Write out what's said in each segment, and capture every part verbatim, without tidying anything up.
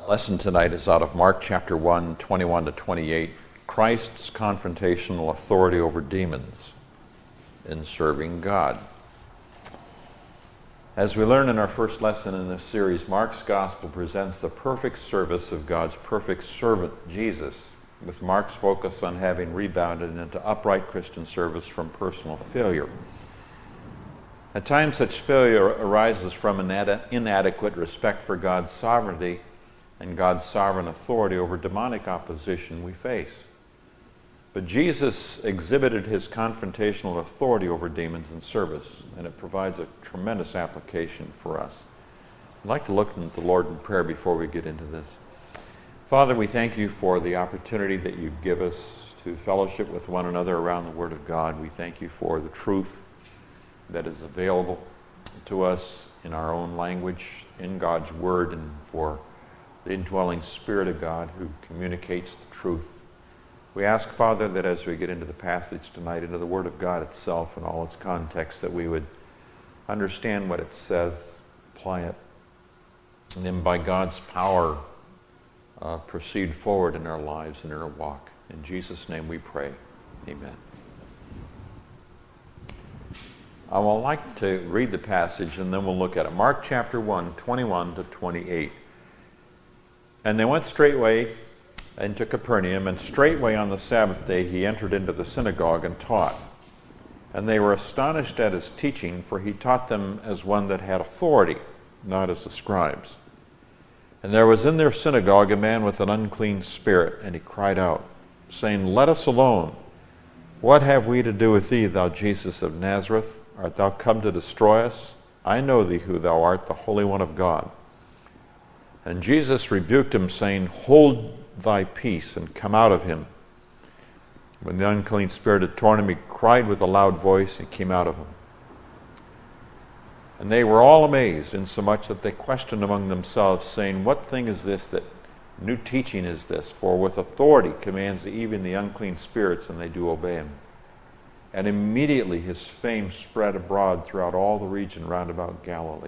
Lesson tonight is out of Mark chapter one, twenty-one to twenty-eight, Christ's confrontational authority over demons in serving God. As we learn in our first lesson in this series, Mark's gospel presents the perfect service of God's perfect servant, Jesus, with Mark's focus on having rebounded into upright Christian service from personal failure. At times, such failure arises from an inadequate respect for God's sovereignty and God's sovereign authority over demonic opposition we face. But Jesus exhibited his confrontational authority over demons in service, and it provides a tremendous application for us. I'd like to look at the Lord in prayer before we get into this. Father, we thank you for the opportunity that you give us to fellowship with one another around the Word of God. We thank you for the truth that is available to us in our own language, in God's Word, and for the indwelling Spirit of God who communicates the truth. We ask, Father, that as we get into the passage tonight, into the Word of God itself and all its context, that we would understand what it says, apply it, and then by God's power uh, proceed forward in our lives and in our walk. In Jesus' name we pray. Amen. I would like to read the passage and then we'll look at it. Mark chapter one, twenty-one to twenty-eight. And they went straightway into Capernaum, and straightway on the Sabbath day he entered into the synagogue and taught. And they were astonished at his teaching, for he taught them as one that had authority, not as the scribes. And there was in their synagogue a man with an unclean spirit, and he cried out, saying, Let us alone. What have we to do with thee, thou Jesus of Nazareth? Art thou come to destroy us? I know thee who thou art, the Holy One of God. And Jesus rebuked him, saying, Hold thy peace, and come out of him. When the unclean spirit had torn him, he cried with a loud voice, and came out of him. And they were all amazed, insomuch that they questioned among themselves, saying, What thing is this, that new teaching is this? For with authority commands even the unclean spirits, and they do obey him. And immediately his fame spread abroad throughout all the region round about Galilee.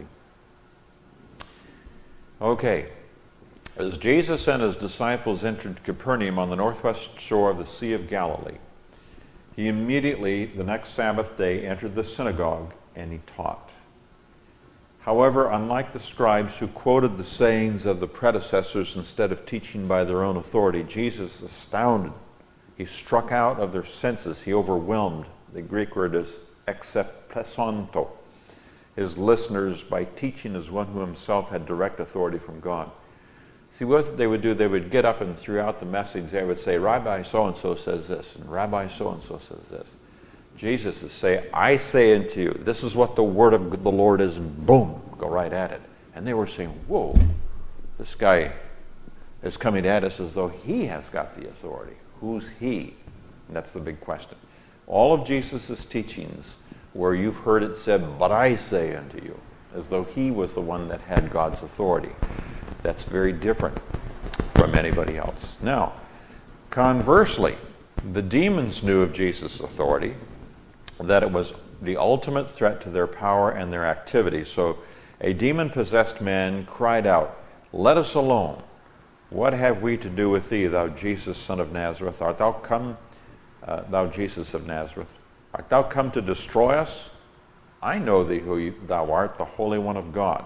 Okay, as Jesus and his disciples entered Capernaum on the northwest shore of the Sea of Galilee, he immediately, the next Sabbath day, entered the synagogue and he taught. However, unlike the scribes who quoted the sayings of the predecessors instead of teaching by their own authority, Jesus astounded. He struck out of their senses. He overwhelmed. The Greek word is exepesonto. His listeners by teaching as one who himself had direct authority from God. See, what they would do, they would get up and throughout the message they would say, Rabbi so-and-so says this, and Rabbi so-and-so says this. Jesus would say, I say unto you, this is what the word of the Lord is, and boom, go right at it. And they were saying, whoa, this guy is coming at us as though he has got the authority. Who's he? And that's the big question. All of Jesus' teachings where you've heard it said, but I say unto you, as though he was the one that had God's authority. That's very different from anybody else. Now, conversely, the demons knew of Jesus' authority, that it was the ultimate threat to their power and their activity. So a demon-possessed man cried out, Let us alone. What have we to do with thee, thou Jesus, son of Nazareth? Art thou come, uh, thou Jesus of Nazareth? Art thou come to destroy us? I know thee who thou art, the Holy One of God.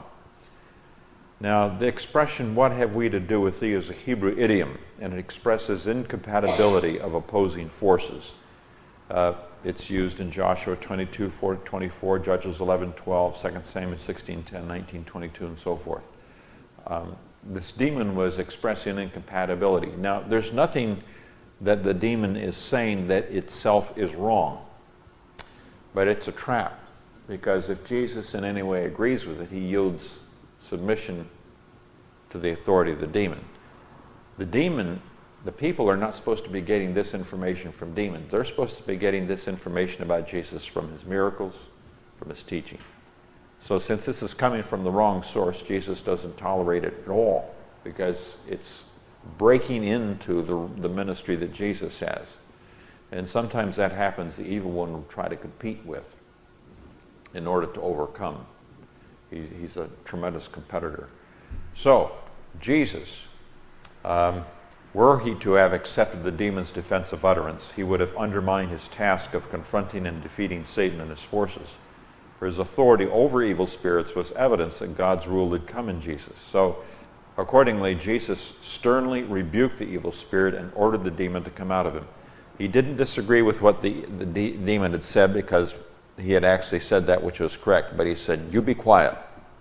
Now, the expression, what have we to do with thee, is a Hebrew idiom, and it expresses incompatibility of opposing forces. Uh, it's used in Joshua twenty-two, four to twenty-four, Judges eleven, twelve, Second Samuel sixteen, ten, nineteen, twenty-two, and so forth. Um, this demon was expressing incompatibility. Now, there's nothing that the demon is saying that itself is wrong, but it's a trap, because if Jesus in any way agrees with it, he yields submission to the authority of the demon. The demon, the people are not supposed to be getting this information from demons. They're supposed to be getting this information about Jesus from his miracles, from his teaching. So since this is coming from the wrong source, Jesus doesn't tolerate it at all, because it's breaking into the, the ministry that Jesus has. And sometimes that happens, the evil one will try to compete with in order to overcome. He, he's a tremendous competitor. So, Jesus Um, were he to have accepted the demon's defensive utterance, he would have undermined his task of confronting and defeating Satan and his forces. For his authority over evil spirits was evidence that God's rule had come in Jesus. So, accordingly, Jesus sternly rebuked the evil spirit and ordered the demon to come out of him. He didn't disagree with what the, the de- demon had said, because he had actually said that which was correct, but he said, "You be quiet.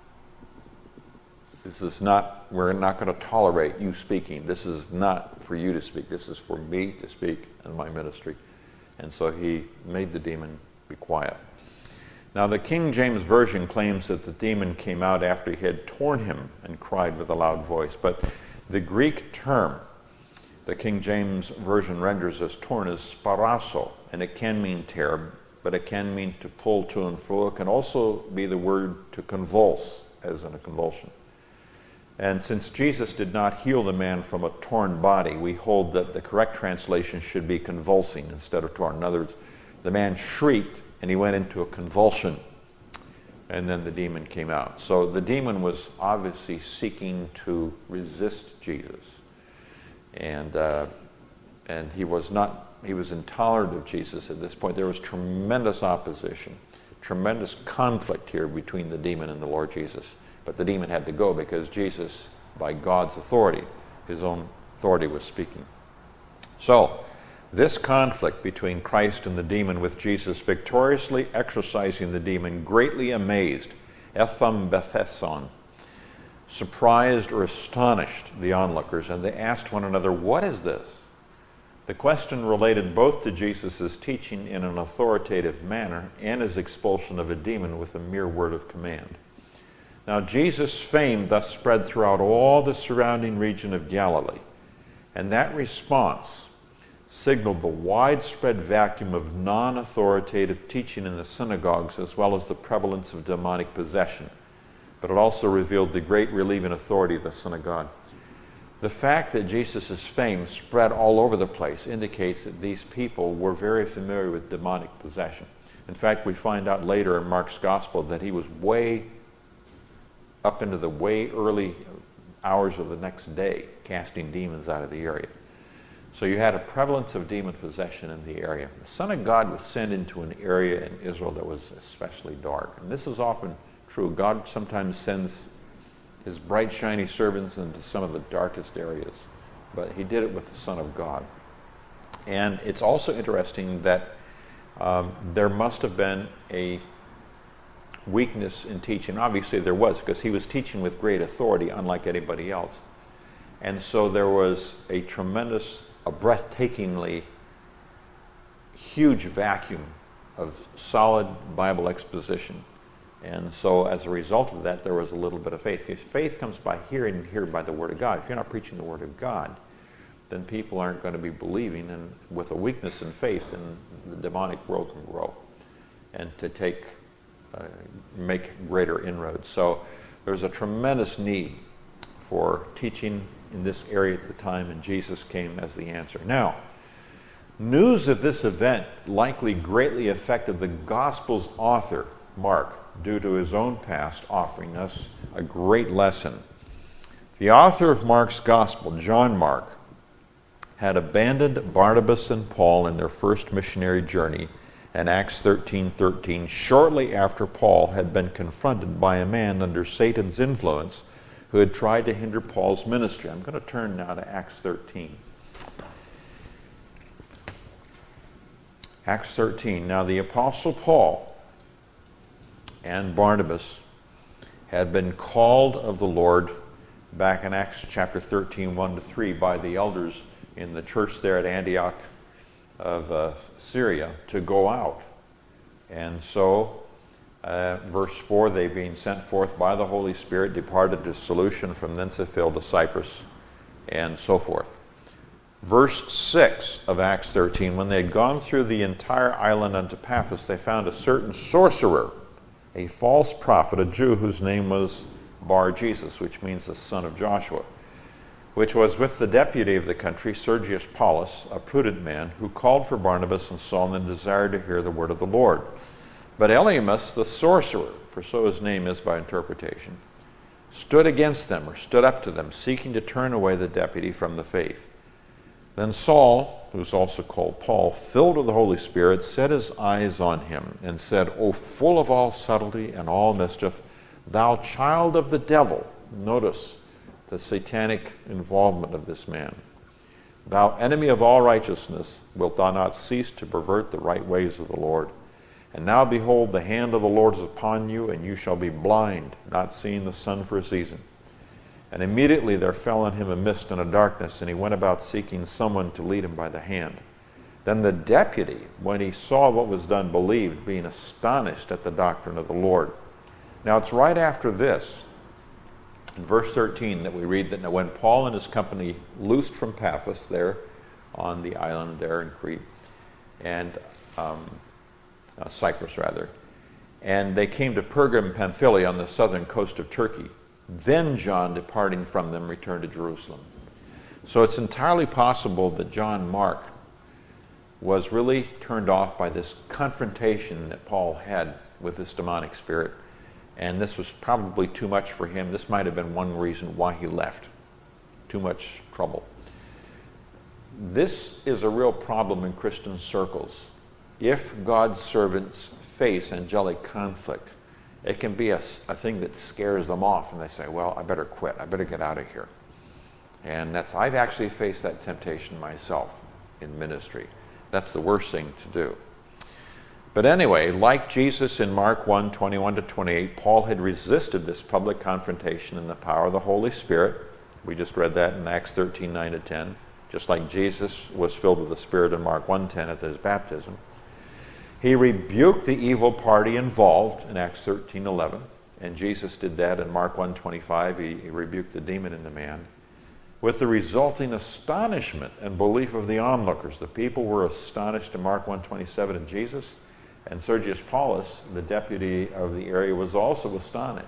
This is not, we're not going to tolerate you speaking. This is not for you to speak. This is for me to speak in my ministry." And so he made the demon be quiet. Now, the King James Version claims that the demon came out after he had torn him and cried with a loud voice. But the Greek term the King James Version renders as torn is sparasso, and it can mean tear, but it can mean to pull to and fro. It can also be the word to convulse, as in a convulsion. And since Jesus did not heal the man from a torn body, we hold that the correct translation should be convulsing instead of torn. In other words, the man shrieked and he went into a convulsion, and then the demon came out. So the demon was obviously seeking to resist Jesus. And uh, and he was not, he was intolerant of Jesus at this point. There was tremendous opposition, tremendous conflict here between the demon and the Lord Jesus. But the demon had to go because Jesus, by God's authority, his own authority, was speaking. So, this conflict between Christ and the demon, with Jesus victoriously exorcising the demon, greatly amazed, ethambethesson, surprised or astonished the onlookers, and they asked one another, "What is this?" The question related both to Jesus' teaching in an authoritative manner and his expulsion of a demon with a mere word of command. Now, Jesus' fame thus spread throughout all the surrounding region of Galilee, and that response signaled the widespread vacuum of non-authoritative teaching in the synagogues, as well as the prevalence of demonic possession. But it also revealed the great relieving authority of the synagogue. The fact that Jesus' fame spread all over the place indicates that these people were very familiar with demonic possession. In fact, we find out later in Mark's Gospel that he was way up into the way early hours of the next day casting demons out of the area. So you had a prevalence of demon possession in the area. The Son of God was sent into an area in Israel that was especially dark. And this is often true. God sometimes sends his bright, shiny servants into some of the darkest areas. But he did it with the Son of God. And it's also interesting that um, there must have been a weakness in teaching. Obviously there was, because he was teaching with great authority, unlike anybody else. And so there was a tremendous, a breathtakingly huge vacuum of solid Bible exposition. And so as a result of that, there was a little bit of faith. If faith comes by hearing and hearing by the Word of God, if you're not preaching the Word of God, then people aren't going to be believing, and with a weakness in faith, then the demonic world can grow and to take, uh, make greater inroads. So there's a tremendous need for teaching in this area at the time, and Jesus came as the answer. Now, news of this event likely greatly affected the Gospel's author, Mark, due to his own past, offering us a great lesson. The author of Mark's Gospel, John Mark, had abandoned Barnabas and Paul in their first missionary journey in Acts thirteen thirteen, shortly after Paul had been confronted by a man under Satan's influence who had tried to hinder Paul's ministry. I'm going to turn now to Acts thirteen. Acts thirteen. Now the Apostle Paul and Barnabas had been called of the Lord back in Acts chapter thirteen, one to three, by the elders in the church there at Antioch of uh, Syria to go out. And so, uh, verse four, they being sent forth by the Holy Spirit departed to Seleucia, from thence they fell to Cyprus, and so forth. Verse six of Acts thirteen, when they had gone through the entire island unto Paphos, they found a certain sorcerer, a false prophet, a Jew, whose name was Bar-Jesus, which means the son of Joshua, which was with the deputy of the country, Sergius Paulus, a prudent man, who called for Barnabas and Saul and desired to hear the word of the Lord. But Elymas, the sorcerer, for so his name is by interpretation, stood against them or stood up to them, seeking to turn away the deputy from the faith. Then Saul, who's also called Paul, filled with the Holy Spirit, set his eyes on him and said, O full of all subtlety and all mischief, thou child of the devil. Notice the satanic involvement of this man. Thou enemy of all righteousness, wilt thou not cease to pervert the right ways of the Lord? And now behold, the hand of the Lord is upon you, and you shall be blind, not seeing the sun for a season. And immediately there fell on him a mist and a darkness, and he went about seeking someone to lead him by the hand. Then the deputy, when he saw what was done, believed, being astonished at the doctrine of the Lord. Now it's right after this, in verse thirteen, that we read that now when Paul and his company loosed from Paphos there on the island there in Crete, and um, uh, Cyprus rather, and they came to Perga and Pamphylia on the southern coast of Turkey. Then John, departing from them, returned to Jerusalem. So it's entirely possible that John Mark was really turned off by this confrontation that Paul had with this demonic spirit, and this was probably too much for him. This might have been one reason why he left. Too much trouble. This is a real problem in Christian circles. If God's servants face angelic conflict, it can be a, a thing that scares them off, and they say, well, I better quit. I better get out of here. And that's, I've actually faced that temptation myself in ministry. That's the worst thing to do. But anyway, like Jesus in Mark one, twenty-one to twenty-eight, Paul had resisted this public confrontation in the power of the Holy Spirit. We just read that in Acts thirteen, nine to ten. Just like Jesus was filled with the Spirit in Mark one ten at his baptism. He rebuked the evil party involved in Acts thirteen, eleven. And Jesus did that in Mark one twenty-five. He, he rebuked the demon in the man, with the resulting astonishment and belief of the onlookers. The people were astonished in Mark one twenty-seven at Jesus, and Sergius Paulus, the deputy of the area, was also astonished.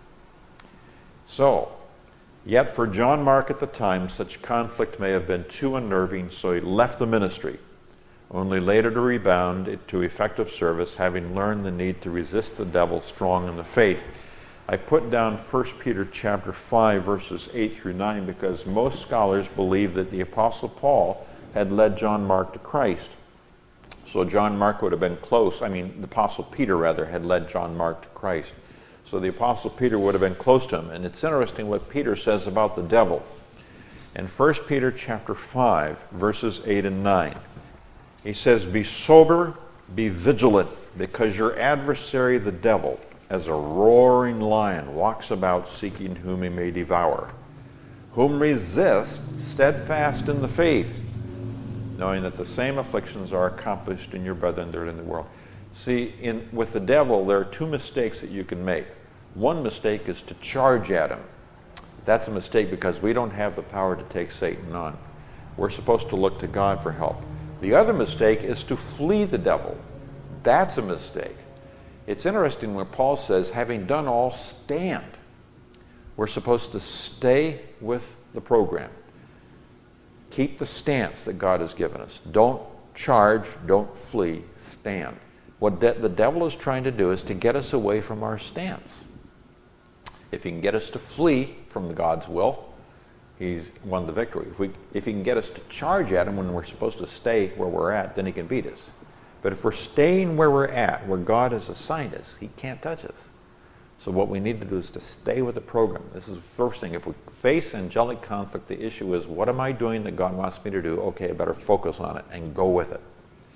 So, yet for John Mark at the time, such conflict may have been too unnerving, so he left the ministry, only later to rebound to effective service, having learned the need to resist the devil strong in the faith. I put down First Peter chapter five, verses eight through nine, because most scholars believe that the Apostle Paul had led John Mark to Christ. So John Mark would have been close. I mean, the Apostle Peter, rather, had led John Mark to Christ. So the Apostle Peter would have been close to him. And it's interesting what Peter says about the devil. In First Peter chapter five, verses eight and nine, he says, Be sober, be vigilant, because your adversary, the devil, as a roaring lion, walks about seeking whom he may devour, whom resist, steadfast in the faith, knowing that the same afflictions are accomplished in your brethren that are in the world. See, in, with the devil, there are two mistakes that you can make. One mistake is to charge at him. That's a mistake because we don't have the power to take Satan on. We're supposed to look to God for help. The other mistake is to flee the devil. That's a mistake. It's interesting when Paul says, having done all, stand. We're supposed to stay with the program. Keep the stance that God has given us. Don't charge, don't flee, stand. What de- the devil is trying to do is to get us away from our stance. If he can get us to flee from God's will, he's won the victory. If, we, if he can get us to charge at him when we're supposed to stay where we're at, then he can beat us. But if we're staying where we're at, where God has assigned us, he can't touch us. So what we need to do is to stay with the program. This is the first thing. If we face angelic conflict, the issue is, what am I doing that God wants me to do? Okay, I better focus on it and go with it.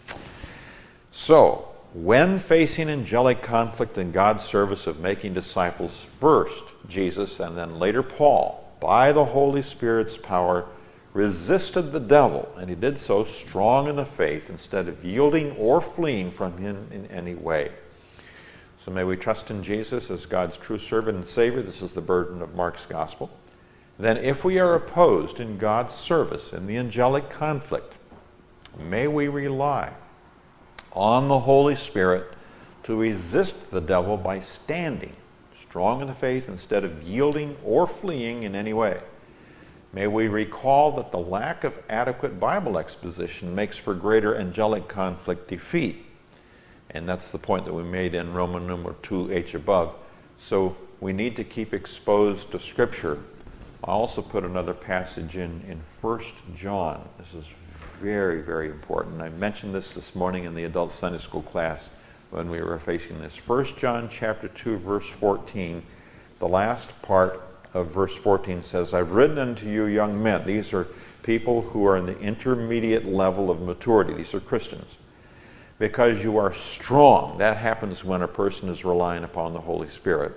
So, when facing angelic conflict in God's service of making disciples, first Jesus and then later Paul, by the Holy Spirit's power, resisted the devil, and he did so strong in the faith instead of yielding or fleeing from him in any way. So may we trust in Jesus as God's true servant and Savior. This is the burden of Mark's gospel. Then if we are opposed in God's service in the angelic conflict, may we rely on the Holy Spirit to resist the devil by standing strong in the faith instead of yielding or fleeing in any way. May we recall that the lack of adequate Bible exposition makes for greater angelic conflict defeat. And that's the point that we made in Roman numeral two H above. So we need to keep exposed to Scripture. I also put another passage in in First John. This is very, very important. I mentioned this this morning in the adult Sunday school class when we were facing this. First John chapter two, verse fourteen. The last part of verse fourteen says, I've written unto you young men. These are people who are in the intermediate level of maturity. These are Christians. Because you are strong. That happens when a person is relying upon the Holy Spirit.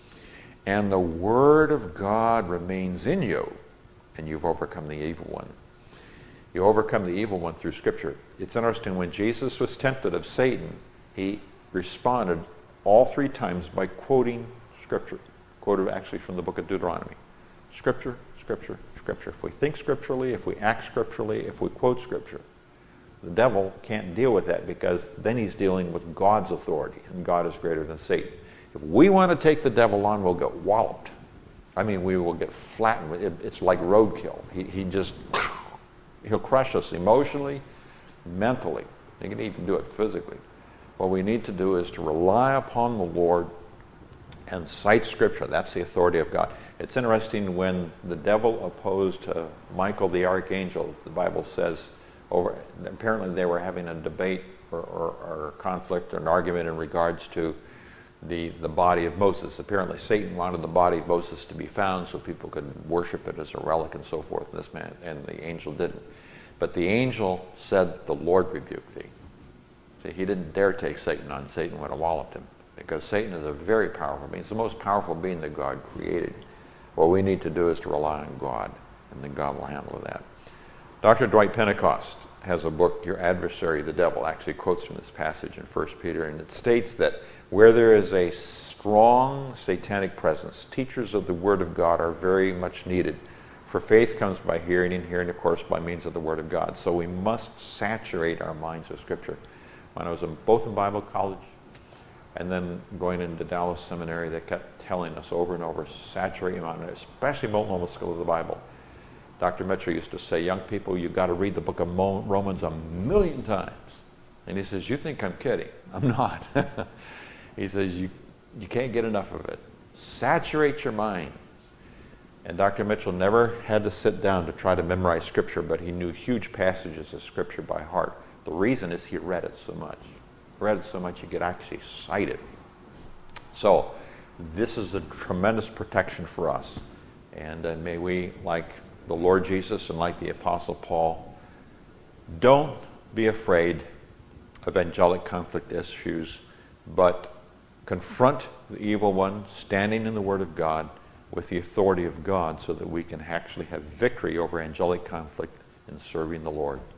And the Word of God remains in you, and you've overcome the evil one. You overcome the evil one through Scripture. It's interesting, when Jesus was tempted of Satan, he responded all three times by quoting Scripture. Quoted actually from the book of Deuteronomy. Scripture, Scripture, Scripture. If we think scripturally, if we act scripturally, if we quote Scripture, the devil can't deal with that, because then he's dealing with God's authority, and God is greater than Satan. If we want to take the devil on, we'll get walloped. I mean, we will get flattened. It, it's like roadkill. He, he just, he'll crush us emotionally, mentally. He can even do it physically. What we need to do is to rely upon the Lord and cite Scripture. That's the authority of God. It's interesting, when the devil opposed uh, Michael the archangel, the Bible says, over, apparently they were having a debate or, or, or conflict or an argument in regards to the, the body of Moses. Apparently Satan wanted the body of Moses to be found so people could worship it as a relic and so forth, and this man, and the angel didn't. But the angel said, the Lord rebuke thee. See, he didn't dare take Satan on. Satan would have walloped him, because Satan is a very powerful being. It's the most powerful being that God created. What we need to do is to rely on God, and then God will handle that. Doctor Dwight Pentecost has a book, Your Adversary, the Devil, actually quotes from this passage in First Peter, and it states that where there is a strong satanic presence, teachers of the Word of God are very much needed. For faith comes by hearing, and hearing, of course, by means of the Word of God. So we must saturate our minds with Scripture. When I was in, both in Bible college and then going into Dallas Seminary, they kept telling us over and over, saturate your mind, especially Molten Loma School of the Bible. Doctor Mitchell used to say, young people, you've got to read the book of Romans a million times. And he says, you think I'm kidding. I'm not. He says, you, you can't get enough of it. Saturate your mind. And Doctor Mitchell never had to sit down to try to memorize Scripture, but he knew huge passages of Scripture by heart. The reason is he read it so much. Read it so much you could actually cite it. So this is a tremendous protection for us. And uh, may we, like the Lord Jesus and like the Apostle Paul, don't be afraid of angelic conflict issues, but confront the evil one, standing in the Word of God with the authority of God, so that we can actually have victory over angelic conflict in serving the Lord.